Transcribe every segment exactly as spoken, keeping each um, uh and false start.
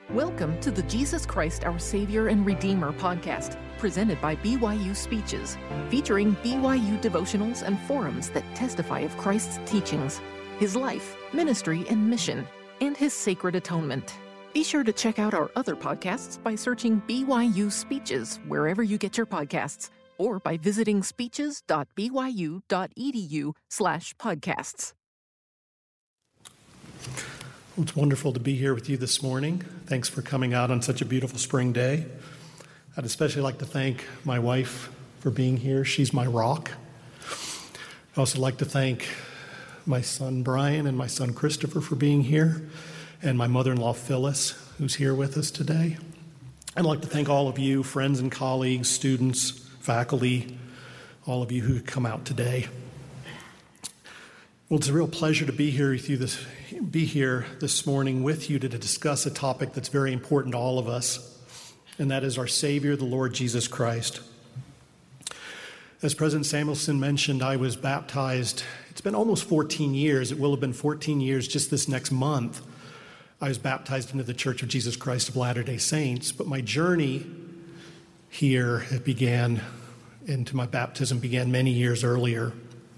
Welcome to the Jesus Christ, Our Savior and Redeemer podcast, presented by B Y U Speeches, featuring B Y U devotionals and forums that testify of Christ's teachings, His life, ministry, and mission, and His sacred atonement. Be sure to check out our other podcasts by searching B Y U Speeches wherever you get your podcasts, or by visiting speeches.byu.edu slash podcasts. It's wonderful to be here with you this morning. Thanks for coming out on such a beautiful spring day. I'd especially like to thank my wife for being here. She's my rock. I'd also like to thank my son Brian and my son Christopher for being here, and my mother-in-law Phyllis, who's here with us today. I'd like to thank all of you, friends and colleagues, students, faculty, all of you who come out today. Well, it's a real pleasure to be here with you this be here this morning with you to discuss a topic that's very important to all of us, and that is our Savior, the Lord Jesus Christ. As President Samuelson mentioned, I was baptized. It's been almost fourteen years. It will have been fourteen years just this next month. I was baptized into the Church of Jesus Christ of Latter-day Saints, but my journey here it began into my baptism began many years earlier.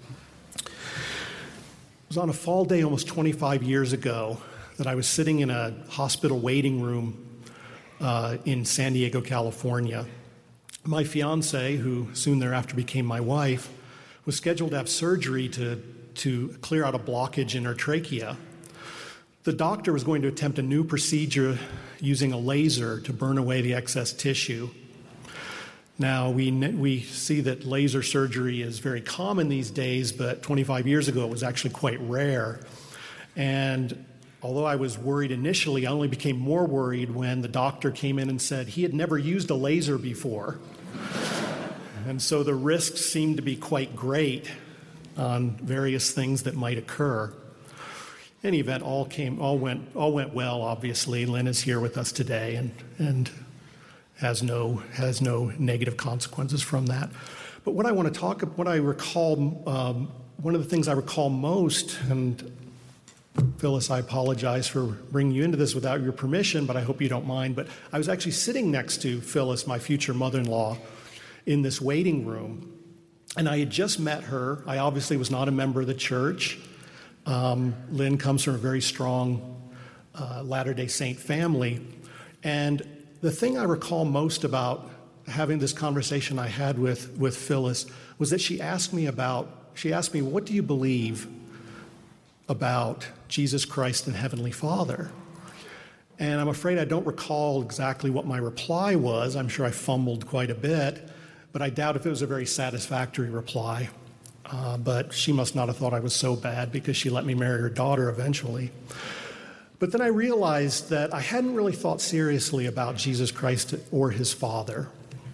It was on a fall day almost twenty-five years ago that I was sitting in a hospital waiting room uh, in San Diego, California. My fiance, who soon thereafter became my wife, was scheduled to have surgery to, to clear out a blockage in her trachea. The doctor was going to attempt a new procedure using a laser to burn away the excess tissue. Now, we we see that laser surgery is very common these days, but twenty-five years ago it was actually quite rare. And although I was worried initially, I only became more worried when the doctor came in and said he had never used a laser before. And so the risks seemed to be quite great on various things that might occur. In any event, all came, all went, all went well. Obviously, Lynn is here with us today, and and. has no has no negative consequences from that. But what I want to talk, what I recall, um, one of the things I recall most, and Phyllis, I apologize for bringing you into this without your permission, but I hope you don't mind. But I was actually sitting next to Phyllis, my future mother-in-law, in this waiting room, and I had just met her. I obviously was not a member of the church. Um, Lynn comes from a very strong uh, Latter-day Saint family, and the thing I recall most about having this conversation I had with, with Phyllis was that she asked me about, she asked me, what do you believe about Jesus Christ and Heavenly Father? And I'm afraid I don't recall exactly what my reply was. I'm sure I fumbled quite a bit, but I doubt if it was a very satisfactory reply. Uh, but she must not have thought I was so bad because she let me marry her daughter eventually. But then I realized that I hadn't really thought seriously about Jesus Christ or his Father.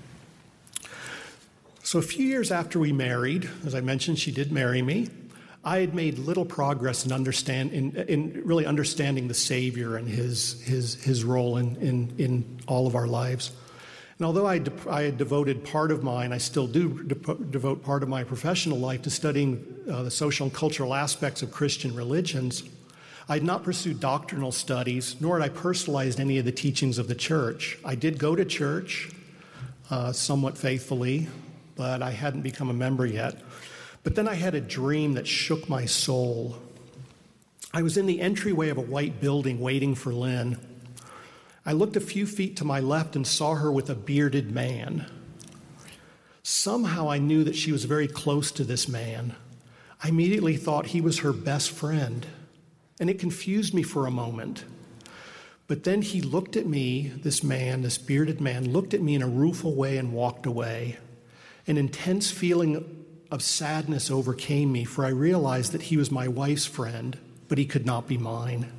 So a few years after we married, as I mentioned, she did marry me, I had made little progress in understand in, in really understanding the Savior and his his his role in in, in all of our lives. And although I, de- I had devoted part of mine, I still do de- devote part of my professional life to studying uh, the social and cultural aspects of Christian religions, I had not pursued doctrinal studies, nor had I personalized any of the teachings of the church. I did go to church uh, somewhat faithfully, but I hadn't become a member yet. But then I had a dream that shook my soul. I was in the entryway of a white building waiting for Lynn. I looked a few feet to my left and saw her with a bearded man. Somehow I knew that she was very close to this man. I immediately thought he was her best friend. And it confused me for a moment. But then he looked at me, this man, this bearded man, looked at me in a rueful way and walked away. An intense feeling of sadness overcame me, for I realized that he was my wife's friend, but he could not be mine.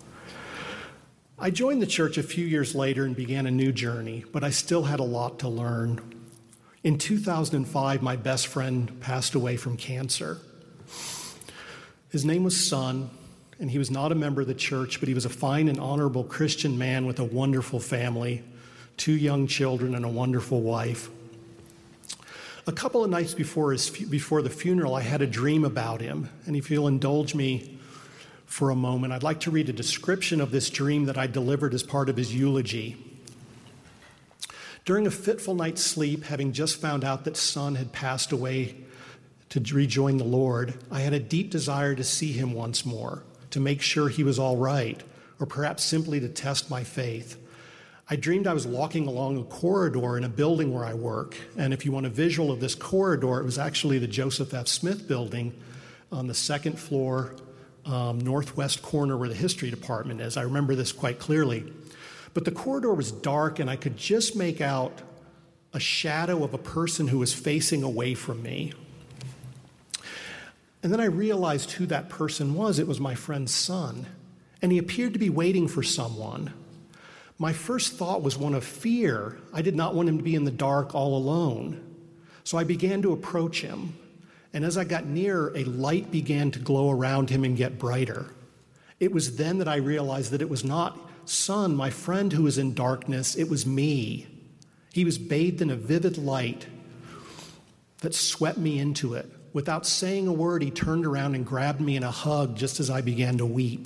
I joined the church a few years later and began a new journey, but I still had a lot to learn. In two thousand five, my best friend passed away from cancer. His name was Son. And he was not a member of the church, but he was a fine and honorable Christian man with a wonderful family, two young children, and a wonderful wife. A couple of nights before his before the funeral, I had a dream about him. And if you'll indulge me for a moment, I'd like to read a description of this dream that I delivered as part of his eulogy. During a fitful night's sleep, having just found out that son had passed away to rejoin the Lord, I had a deep desire to see him once more, to make sure he was all right, or perhaps simply to test my faith. I dreamed I was walking along a corridor in a building where I work, and if you want a visual of this corridor, it was actually the Joseph F. Smith building on the second floor, um, northwest corner where the history department is. I remember this quite clearly. But the corridor was dark, and I could just make out a shadow of a person who was facing away from me. And then I realized who that person was. It was my friend's son, and he appeared to be waiting for someone. My first thought was one of fear. I did not want him to be in the dark all alone. So I began to approach him, and as I got nearer, a light began to glow around him and get brighter. It was then that I realized that it was not son, my friend, who was in darkness. It was me. He was bathed in a vivid light that swept me into it. Without saying a word, he turned around and grabbed me in a hug just as I began to weep.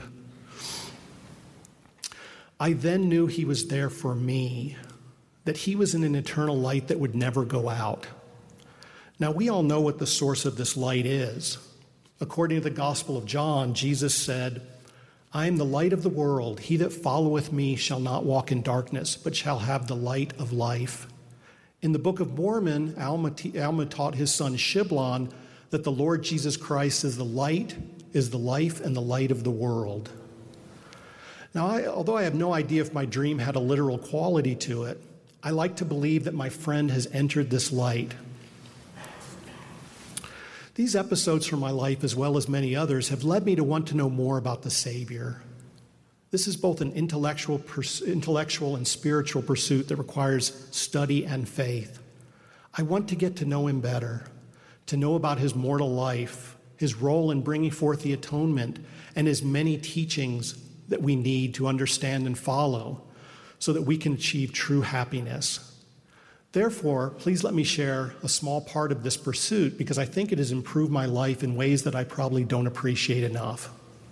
I then knew he was there for me, that he was in an eternal light that would never go out. Now, we all know what the source of this light is. According to the Gospel of John, Jesus said, I am the light of the world. He that followeth me shall not walk in darkness, but shall have the light of life. In the Book of Mormon, Alma, Alma taught his son Shiblon that the Lord Jesus Christ is the light, is the life, and the light of the world. Now, I, although I have no idea if my dream had a literal quality to it, I like to believe that my friend has entered this light. These episodes from my life, as well as many others, have led me to want to know more about the Savior. This is both an intellectual, pers- intellectual and spiritual pursuit that requires study and faith. I want to get to know him better, to know about his mortal life, his role in bringing forth the atonement, and his many teachings that we need to understand and follow so that we can achieve true happiness. Therefore, please let me share a small part of this pursuit because I think it has improved my life in ways that I probably don't appreciate enough.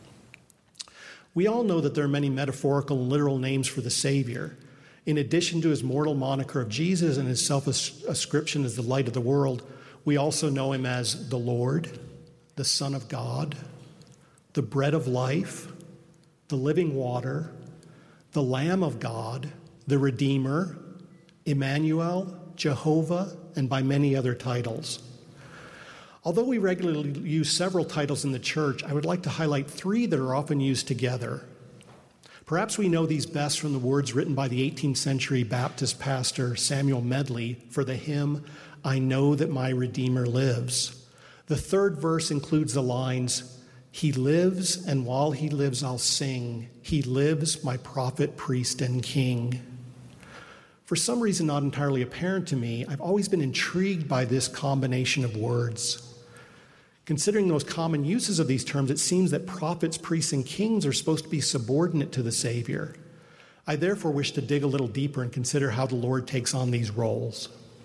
We all know that there are many metaphorical and literal names for the Savior. In addition to his mortal moniker of Jesus and his self-ascription as the light of the world, we also know him as the Lord, the Son of God, the bread of life, the living water, the Lamb of God, the Redeemer, Emmanuel, Jehovah, and by many other titles. Although we regularly use several titles in the church, I would like to highlight three that are often used together. Perhaps we know these best from the words written by the eighteenth century Baptist pastor Samuel Medley for the hymn, I Know That My Redeemer Lives. The third verse includes the lines, He lives, and while he lives I'll sing. He lives, my prophet, priest, and king. For some reason not entirely apparent to me, I've always been intrigued by this combination of words. Considering those common uses of these terms, it seems that prophets, priests, and kings are supposed to be subordinate to the Savior. I therefore wish to dig a little deeper and consider how the Lord takes on these roles.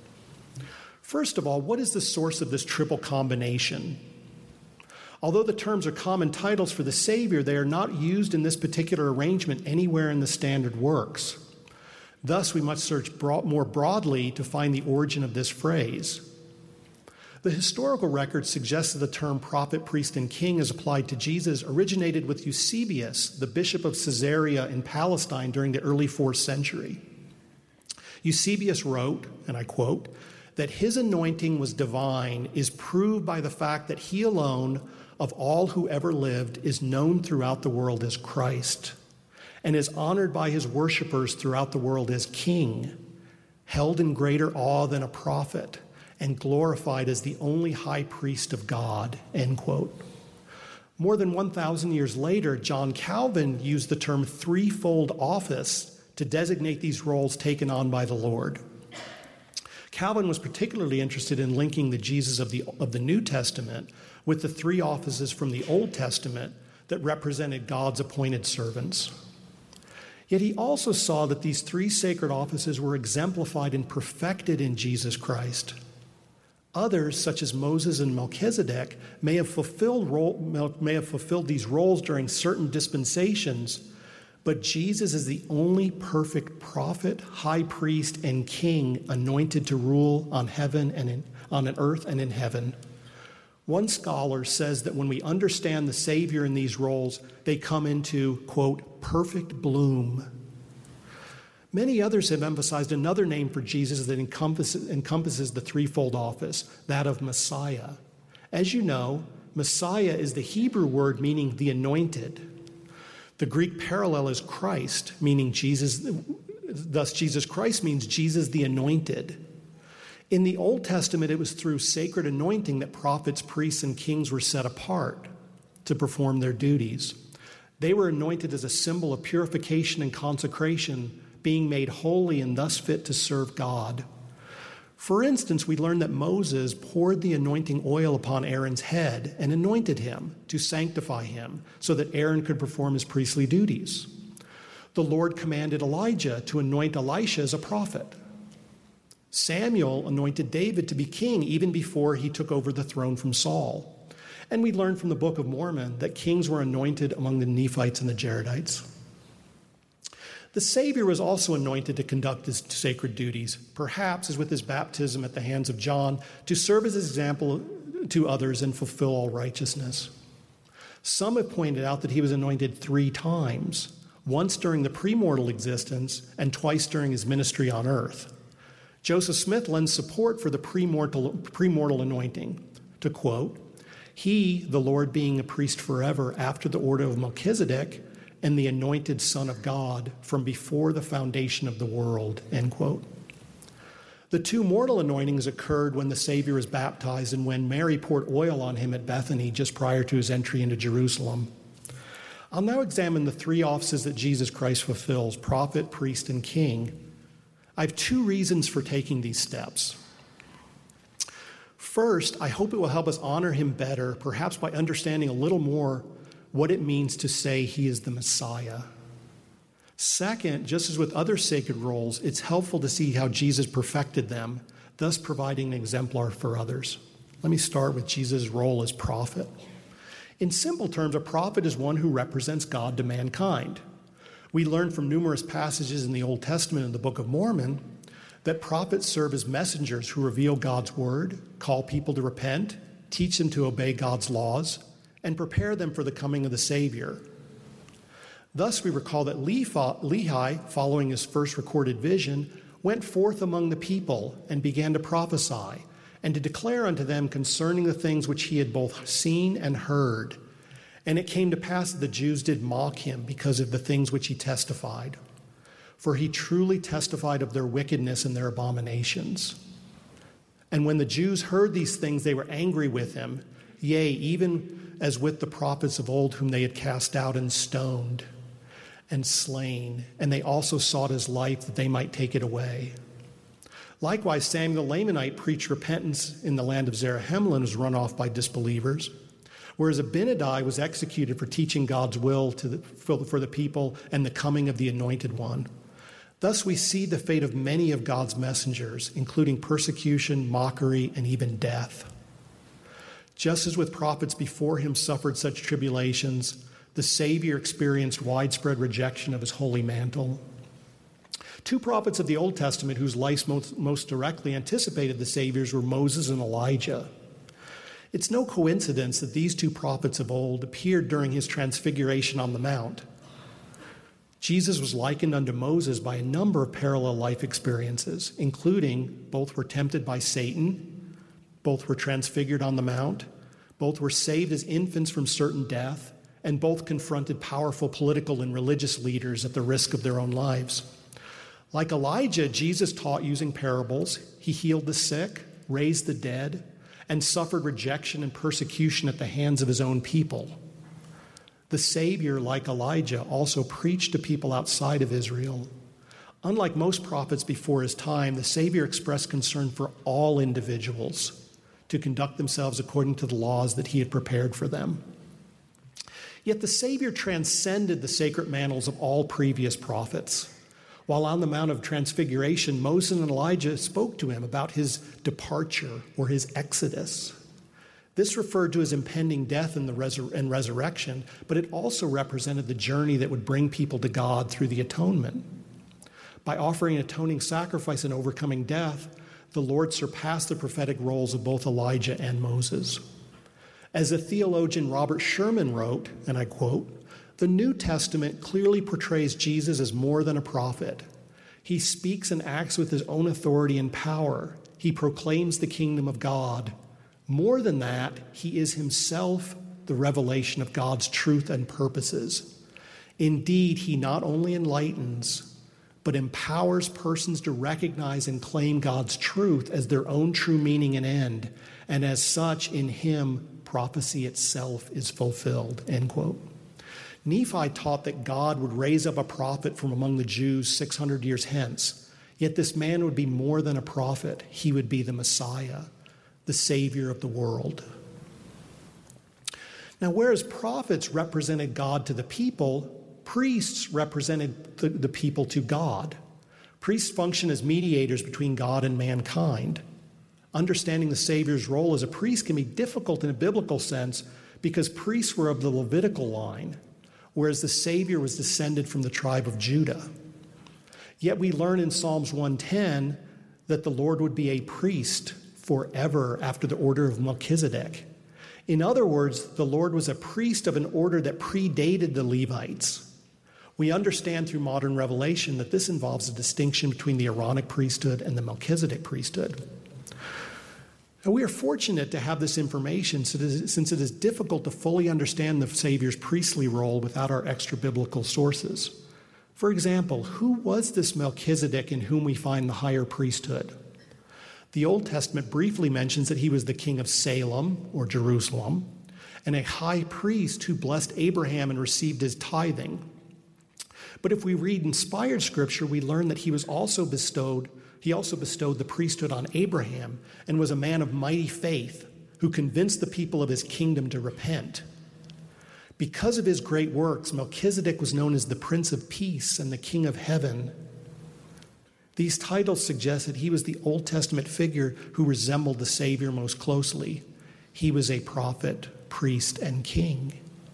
First of all, what is the source of this triple combination? Although the terms are common titles for the Savior, they are not used in this particular arrangement anywhere in the standard works. Thus, we must search broad, more broadly to find the origin of this phrase. The historical record suggests that the term prophet, priest, and king as applied to Jesus originated with Eusebius, the bishop of Caesarea in Palestine during the early fourth century. Eusebius wrote, and I quote, that his anointing was divine is proved by the fact that he alone of all who ever lived is known throughout the world as Christ and is honored by his worshipers throughout the world as king, held in greater awe than a prophet, and glorified as the only high priest of God, end quote. More than one thousand years later, John Calvin used the term threefold office to designate these roles taken on by the Lord. Calvin was particularly interested in linking the Jesus of the, of the New Testament with the three offices from the Old Testament that represented God's appointed servants. Yet he also saw that these three sacred offices were exemplified and perfected in Jesus Christ. Others, such as Moses and Melchizedek, may have fulfilled role, may have fulfilled these roles during certain dispensations, but Jesus is the only perfect prophet, high priest, and king anointed to rule on heaven and in, on earth and in heaven. One scholar says that when we understand the Savior in these roles, they come into, quote, perfect bloom. Many others have emphasized another name for Jesus that encompasses, encompasses the threefold office, that of Messiah. As you know, Messiah is the Hebrew word meaning the anointed. The Greek parallel is Christ, meaning Jesus, thus Jesus Christ means Jesus the anointed. In the Old Testament, it was through sacred anointing that prophets, priests, and kings were set apart to perform their duties. They were anointed as a symbol of purification and consecration, being made holy and thus fit to serve God. For instance, we learn that Moses poured the anointing oil upon Aaron's head and anointed him to sanctify him so that Aaron could perform his priestly duties. The Lord commanded Elijah to anoint Elisha as a prophet. Samuel anointed David to be king even before he took over the throne from Saul. And we learn from the Book of Mormon that kings were anointed among the Nephites and the Jaredites. The Savior was also anointed to conduct his sacred duties, perhaps as with his baptism at the hands of John, to serve as an example to others and fulfill all righteousness. Some have pointed out that he was anointed three times, once during the premortal existence and twice during his ministry on earth. Joseph Smith lends support for the premortal, premortal anointing to quote, "He, the Lord, being a priest forever after the order of Melchizedek, and the anointed Son of God from before the foundation of the world," end quote. The two mortal anointings occurred when the Savior was baptized and when Mary poured oil on him at Bethany just prior to his entry into Jerusalem. I'll now examine the three offices that Jesus Christ fulfills: prophet, priest, and king. I have two reasons for taking these steps. First, I hope it will help us honor him better, perhaps by understanding a little more what it means to say he is the Messiah. Second, just as with other sacred roles, it's helpful to see how Jesus perfected them, thus providing an exemplar for others. Let me start with Jesus' role as prophet. In simple terms, a prophet is one who represents God to mankind. We learn from numerous passages in the Old Testament and the Book of Mormon that prophets serve as messengers who reveal God's word, call people to repent, teach them to obey God's laws, and prepare them for the coming of the Savior. Thus, we recall that Lehi, following his first recorded vision, went forth among the people and began to prophesy and to declare unto them concerning the things which he had both seen and heard. And it came to pass that the Jews did mock him because of the things which he testified. For he truly testified of their wickedness and their abominations. And when the Jews heard these things, they were angry with him, yea, even as with the prophets of old whom they had cast out and stoned and slain. And they also sought his life that they might take it away. Likewise, Samuel the Lamanite preached repentance in the land of Zarahemla and was run off by disbelievers. Whereas Abinadi was executed for teaching God's will to the, for, for the people and the coming of the Anointed One. Thus we see the fate of many of God's messengers, including persecution, mockery, and even death. Just as with prophets before him suffered such tribulations, the Savior experienced widespread rejection of his holy mantle. Two prophets of the Old Testament whose lives most, most directly anticipated the Savior's were Moses and Elijah. It's no coincidence that these two prophets of old appeared during his transfiguration on the Mount. Jesus was likened unto Moses by a number of parallel life experiences, including both were tempted by Satan, both were transfigured on the Mount, both were saved as infants from certain death, and both confronted powerful political and religious leaders at the risk of their own lives. Like Elijah, Jesus taught using parables. He healed the sick, raised the dead, and suffered rejection and persecution at the hands of his own people. The Savior, like Elijah, also preached to people outside of Israel. Unlike most prophets before his time, the Savior expressed concern for all individuals to conduct themselves according to the laws that he had prepared for them. Yet the Savior transcended the sacred mantles of all previous prophets. While on the Mount of Transfiguration, Moses and Elijah spoke to him about his departure or his exodus. This referred to his impending death and, the resur- and resurrection, but it also represented the journey that would bring people to God through the atonement. By offering an atoning sacrifice and overcoming death, the Lord surpassed the prophetic roles of both Elijah and Moses. As the theologian Robert Sherman wrote, and I quote, "The New Testament clearly portrays Jesus as more than a prophet. He speaks and acts with his own authority and power. He proclaims the kingdom of God. More than that, he is himself the revelation of God's truth and purposes. Indeed, he not only enlightens, but empowers persons to recognize and claim God's truth as their own true meaning and end, and as such, in him, prophecy itself is fulfilled," end quote. Nephi taught that God would raise up a prophet from among the Jews six hundred years hence, yet this man would be more than a prophet. He would be the Messiah, the Savior of the world. Now, whereas prophets represented God to the people, priests represented the, the people to God. Priests function as mediators between God and mankind. Understanding the Savior's role as a priest can be difficult in a biblical sense because priests were of the Levitical line, whereas the Savior was descended from the tribe of Judah. Yet we learn in Psalms one ten that the Lord would be a priest forever after the order of Melchizedek. In other words, the Lord was a priest of an order that predated the Levites. We understand through modern revelation that this involves a distinction between the Aaronic priesthood and the Melchizedek priesthood. And we are fortunate to have this information since it is difficult to fully understand the Savior's priestly role without our extra-biblical sources. For example, who was this Melchizedek in whom we find the higher priesthood? The Old Testament briefly mentions that he was the king of Salem, or Jerusalem, and a high priest who blessed Abraham and received his tithing. But if we read inspired scripture, we learn that he was also bestowed, he also bestowed the priesthood on Abraham and was a man of mighty faith who convinced the people of his kingdom to repent. Because of his great works, Melchizedek was known as the Prince of Peace and the King of Heaven. These titles suggest that he was the Old Testament figure who resembled the Savior most closely. He was a prophet, priest, and king.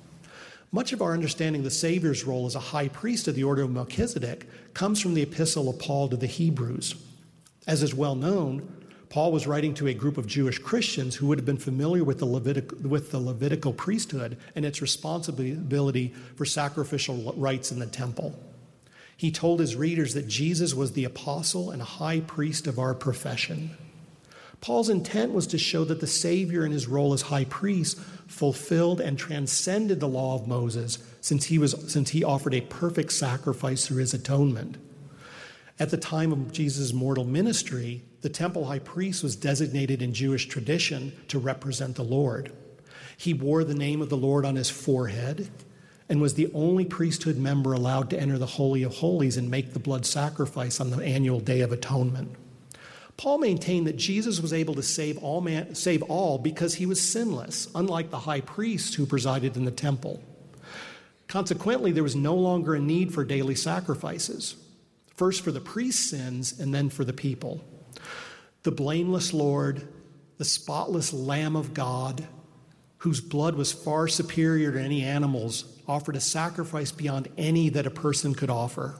Much of our understanding of the Savior's role as a high priest of the order of Melchizedek comes from the epistle of Paul to the Hebrews. As is well known, Paul was writing to a group of Jewish Christians who would have been familiar with the, Levitic- with the Levitical priesthood and its responsibility for sacrificial rites in the temple. He told his readers that Jesus was the apostle and high priest of our profession. Paul's intent was to show that the Savior in his role as high priest fulfilled and transcended the law of Moses since he, was, since he offered a perfect sacrifice through his atonement. At the time of Jesus' mortal ministry, the temple high priest was designated in Jewish tradition to represent the Lord. He wore the name of the Lord on his forehead and was the only priesthood member allowed to enter the Holy of Holies and make the blood sacrifice on the annual Day of Atonement. Paul maintained that Jesus was able to save all, man, save all because he was sinless, unlike the high priest who presided in the temple. Consequently, there was no longer a need for daily sacrifices, first for the priest's sins and then for the people. The blameless Lord, the spotless Lamb of God, whose blood was far superior to any animal's, offered a sacrifice beyond any that a person could offer.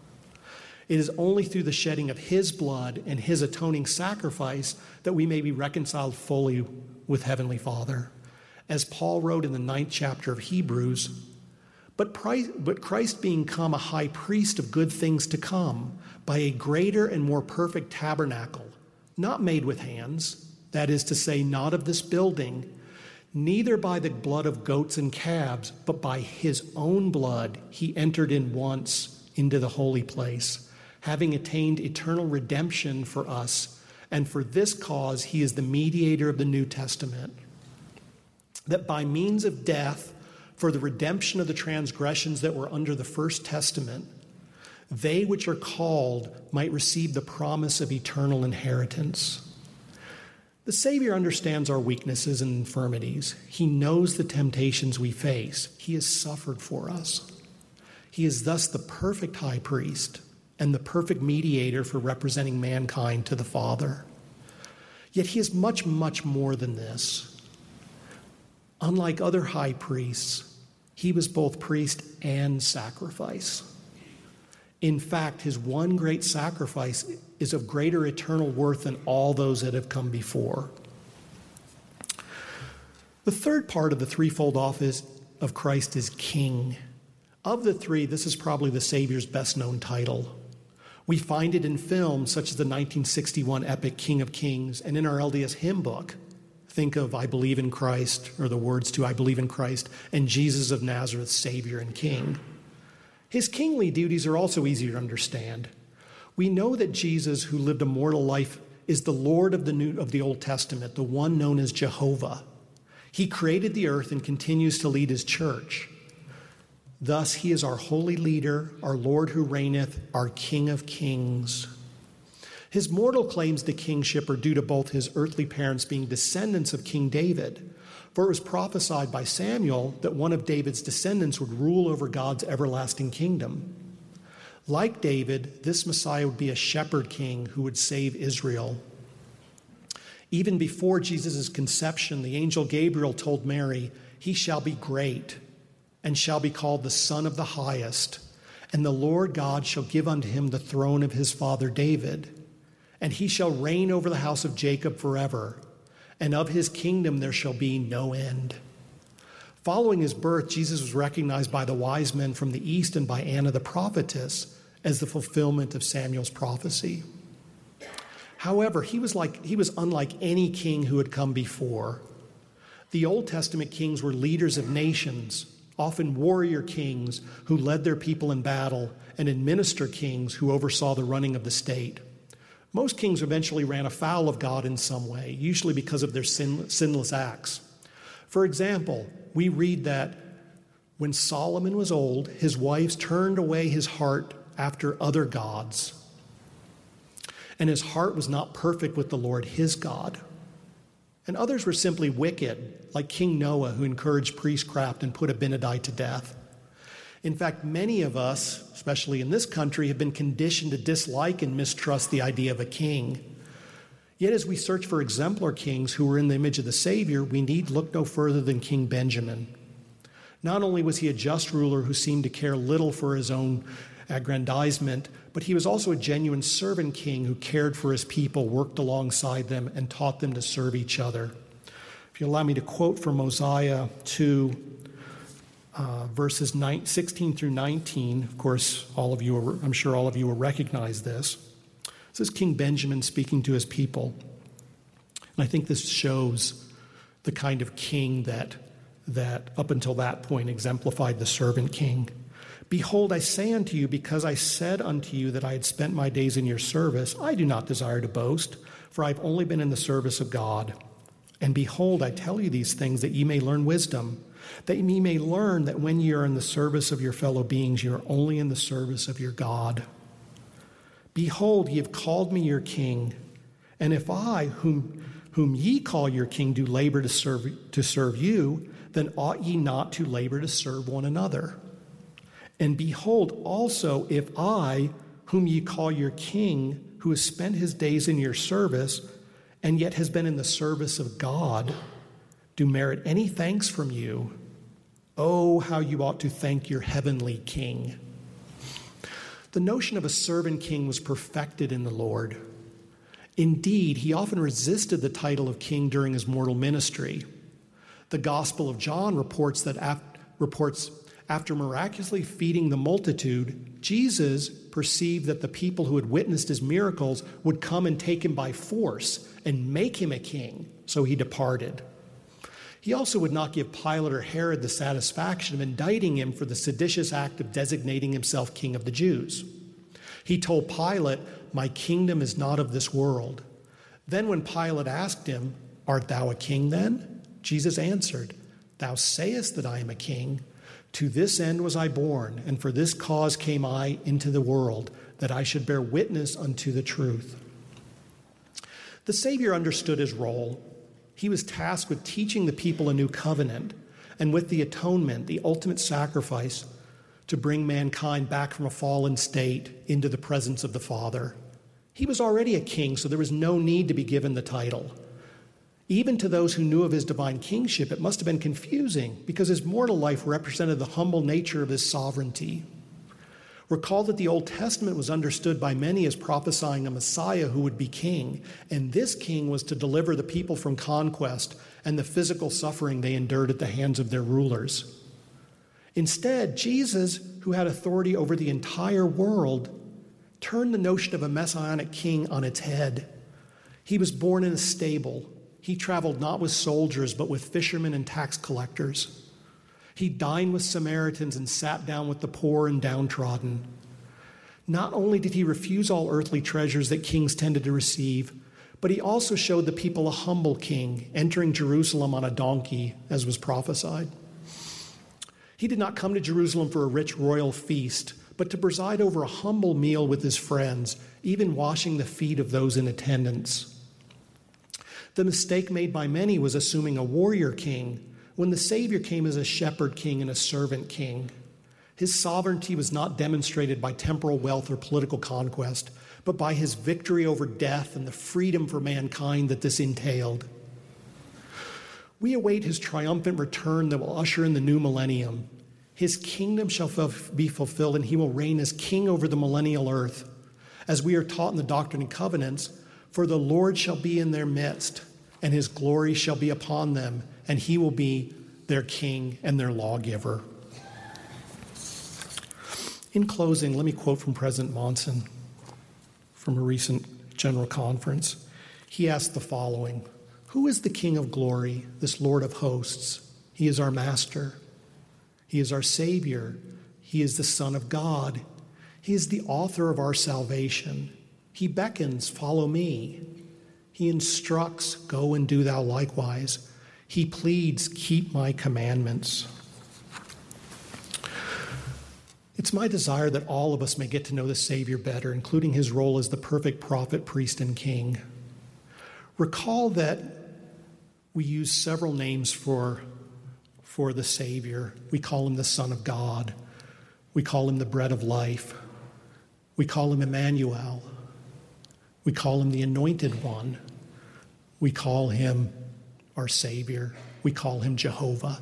It is only through the shedding of his blood and his atoning sacrifice that we may be reconciled fully with Heavenly Father. As Paul wrote in the ninth chapter of Hebrews, but Christ being come a high priest of good things to come, by a greater and more perfect tabernacle, not made with hands, that is to say, not of this building, neither by the blood of goats and calves, but by his own blood he entered in once into the holy place, having attained eternal redemption for us, and for this cause he is the mediator of the New Testament, that by means of death, for the redemption of the transgressions that were under the first testament, they which are called might receive the promise of eternal inheritance. The Savior understands our weaknesses and infirmities. He knows the temptations we face. He has suffered for us. He is thus the perfect high priest, and the perfect mediator for representing mankind to the Father. Yet he is much, much more than this. Unlike other high priests, he was both priest and sacrifice. In fact, his one great sacrifice is of greater eternal worth than all those that have come before. The third part of the threefold office of Christ is King. Of the three, this is probably the Savior's best-known title. We find it in films such as the nineteen sixty-one epic King of Kings, and in our L D S hymn book. Think of I Believe in Christ, or the words to I Believe in Christ, and Jesus of Nazareth, Savior and King. His kingly duties are also easier to understand. We know that Jesus, who lived a mortal life, is the Lord of the New, of the Old Testament, the one known as Jehovah. He created the earth and continues to lead his church. Thus, he is our holy leader, our Lord who reigneth, our King of kings. His mortal claims to kingship are due to both his earthly parents being descendants of King David, for it was prophesied by Samuel that one of David's descendants would rule over God's everlasting kingdom. Like David, this Messiah would be a shepherd king who would save Israel. Even before Jesus' conception, the angel Gabriel told Mary, "He shall be great, and shall be called the Son of the Highest, and the Lord God shall give unto him the throne of his father David, and he shall reign over the house of Jacob forever, and of his kingdom there shall be no end." Following his birth, Jesus was recognized by the wise men from the east and by Anna the prophetess as the fulfillment of Samuel's prophecy. However, he was like he was unlike any king who had come before. The Old Testament kings were leaders of nations, often warrior kings who led their people in battle, and administrator kings who oversaw the running of the state. Most kings eventually ran afoul of God in some way, usually because of their sin, sinless acts. For example, we read that when Solomon was old, his wives turned away his heart after other gods, and his heart was not perfect with the Lord his God. And others were simply wicked, like King Noah, who encouraged priestcraft and put Abinadi to death. In fact, many of us, especially in this country, have been conditioned to dislike and mistrust the idea of a king. Yet as we search for exemplar kings who were in the image of the Savior, we need look no further than King Benjamin. Not only was he a just ruler who seemed to care little for his own aggrandizement, but he was also a genuine servant king who cared for his people, worked alongside them, and taught them to serve each other. If you allow me to quote from Mosiah two, uh, verses nine, sixteen through nineteen, of course, all of you, are, I'm sure all of you will recognize this. This is King Benjamin speaking to his people. And I think this shows the kind of king that, that up until that point exemplified the servant king. "Behold, I say unto you, because I said unto you that I had spent my days in your service, I do not desire to boast, for I have only been in the service of God. And behold, I tell you these things that ye may learn wisdom, that ye may learn that when ye are in the service of your fellow beings, you are only in the service of your God. Behold, ye have called me your king, and if I, whom, whom ye call your king, do labor to serve, to serve you, then ought ye not to labor to serve one another? And behold, also, if I, whom ye call your king, who has spent his days in your service, and yet has been in the service of God, do merit any thanks from you, oh, how you ought to thank your heavenly king." The notion of a servant king was perfected in the Lord. Indeed, he often resisted the title of king during his mortal ministry. The Gospel of John reports that after, reports After miraculously feeding the multitude, Jesus perceived that the people who had witnessed his miracles would come and take him by force and make him a king, so he departed. He also would not give Pilate or Herod the satisfaction of indicting him for the seditious act of designating himself king of the Jews. He told Pilate, "My kingdom is not of this world." Then when Pilate asked him, "Art thou a king then?" Jesus answered, "Thou sayest that I am a king. To this end was I born, and for this cause came I into the world, that I should bear witness unto the truth." The Savior understood his role. He was tasked with teaching the people a new covenant, and with the atonement, the ultimate sacrifice, to bring mankind back from a fallen state into the presence of the Father. He was already a king, so there was no need to be given the title. Even to those who knew of his divine kingship, it must have been confusing because his mortal life represented the humble nature of his sovereignty. Recall that the Old Testament was understood by many as prophesying a Messiah who would be king, and this king was to deliver the people from conquest and the physical suffering they endured at the hands of their rulers. Instead, Jesus, who had authority over the entire world, turned the notion of a messianic king on its head. He was born in a stable. He traveled not with soldiers, but with fishermen and tax collectors. He dined with Samaritans and sat down with the poor and downtrodden. Not only did he refuse all earthly treasures that kings tended to receive, but he also showed the people a humble king, entering Jerusalem on a donkey, as was prophesied. He did not come to Jerusalem for a rich royal feast, but to preside over a humble meal with his friends, even washing the feet of those in attendance. The mistake made by many was assuming a warrior king, when the Savior came as a shepherd king and a servant king. His sovereignty was not demonstrated by temporal wealth or political conquest, but by his victory over death and the freedom for mankind that this entailed. We await his triumphant return that will usher in the new millennium. His kingdom shall be fulfilled, and he will reign as king over the millennial earth. As we are taught in the Doctrine and Covenants, for the Lord shall be in their midst, and his glory shall be upon them, and he will be their king and their lawgiver. In closing, let me quote from President Monson from a recent General Conference. He asked the following: "Who is the King of glory, this Lord of hosts? He is our Master. He is our Savior. He is the Son of God. He is the author of our salvation. He beckons, follow me. He instructs, go and do thou likewise. He pleads, keep my commandments." It's my desire that all of us may get to know the Savior better, including his role as the perfect prophet, priest, and king. Recall that we use several names for, for the Savior. We call him the Son of God. We call him the bread of life. We call him Emmanuel. We call him the Anointed One. We call him our Savior. We call him Jehovah.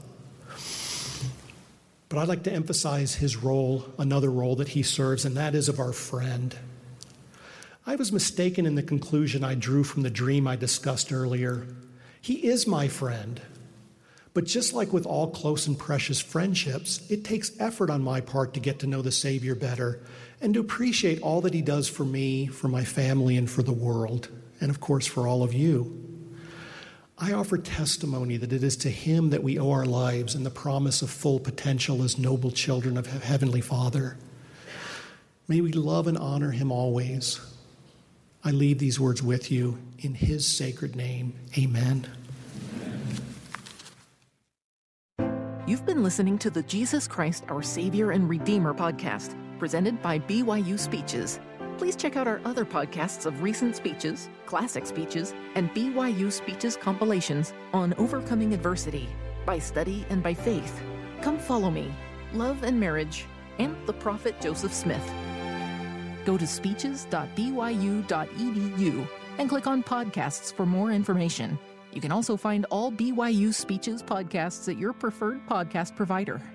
But I'd like to emphasize his role, another role that he serves, and that is of our friend. I was mistaken in the conclusion I drew from the dream I discussed earlier. He is my friend. But just like with all close and precious friendships, it takes effort on my part to get to know the Savior better and to appreciate all that he does for me, for my family, and for the world, and of course for all of you. I offer testimony that it is to him that we owe our lives and the promise of full potential as noble children of Heavenly Father. May we love and honor him always. I leave these words with you in his sacred name. Amen. You've been listening to the Jesus Christ, Our Savior and Redeemer podcast, presented by B Y U Speeches. Please check out our other podcasts of recent speeches, classic speeches, and B Y U Speeches compilations on overcoming adversity, by study and by faith, Come Follow Me, Love and Marriage, and the Prophet Joseph Smith. Go to speeches dot b y u dot e d u and click on podcasts for more information. You can also find all B Y U Speeches podcasts at your preferred podcast provider.